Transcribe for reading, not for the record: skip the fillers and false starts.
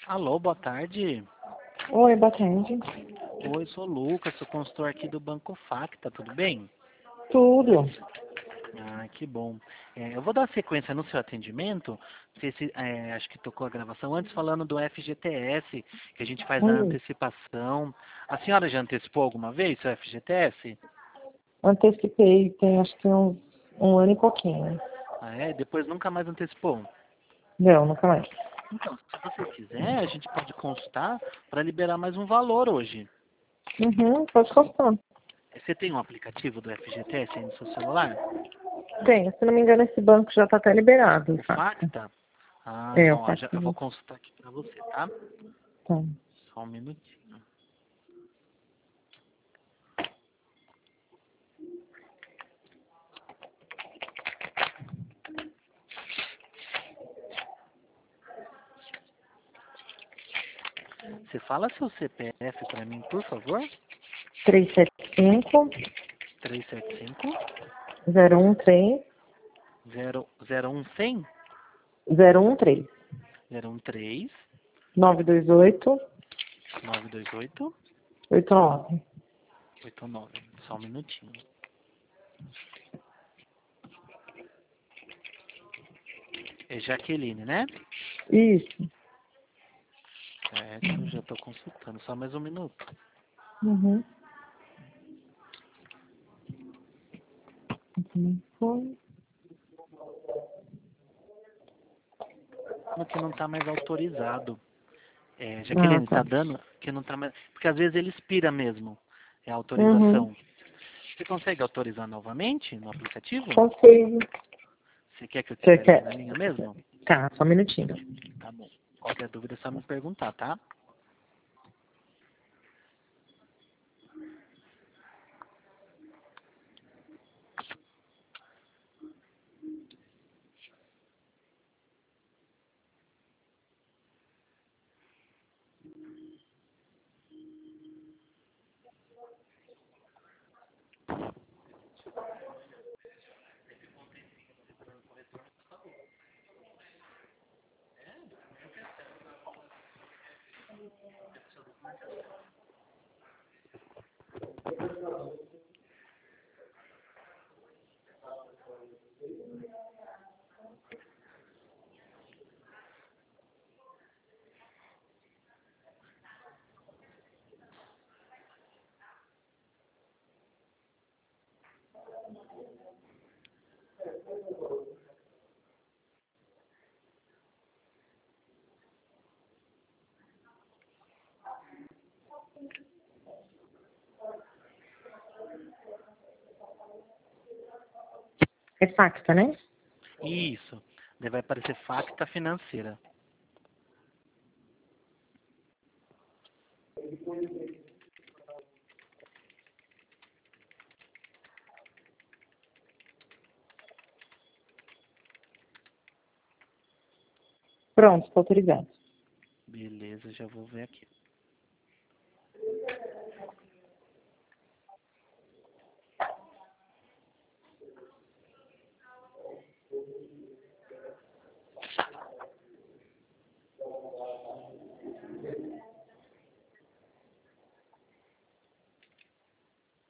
Alô, boa tarde. Oi, boa tarde. Oi, sou o Lucas, sou consultor aqui do Banco Facta, tudo bem? Tudo. Ah, que bom. Eu vou dar sequência no seu atendimento, não sei se, acho que tocou a gravação antes, falando do FGTS, que a gente faz a Hum, antecipação. A senhora já antecipou alguma vez seu FGTS? Antecipei, tem acho que um ano e pouquinho. Ah, é? Depois nunca mais antecipou? Não, nunca mais. Então, se você quiser, a gente pode consultar para liberar mais um valor hoje. Uhum, pode constar. Você tem um aplicativo do FGTS aí no seu celular? Tem, se não me engano, esse banco já está até liberado, O fato. Facta? Ah, É, o então, ó, fato. eu vou consultar aqui para você, tá? Tá. Só um minutinho. Você fala seu CPF para mim, por favor? 375 375 013 00100 013 013 928 928 89. 89. Só um minutinho. É Jaqueline, né? Isso. Certo, já estou consultando. Só mais um minuto. Uhum. Foi. No que não está mais autorizado. Ah, Jaqueline, tá. está dando que não está mais. Porque às vezes ele expira mesmo. É a Uhum. autorização. Você consegue autorizar novamente no aplicativo? Consigo. Você quer que eu te Você espere aqui quer? na linha mesmo? Tá, só um minutinho. Tá bom. Qualquer dúvida é só me perguntar, tá? É facta, né? Isso. Daí vai aparecer facta financeira. Pronto, está autorizado. Beleza, já vou ver aqui.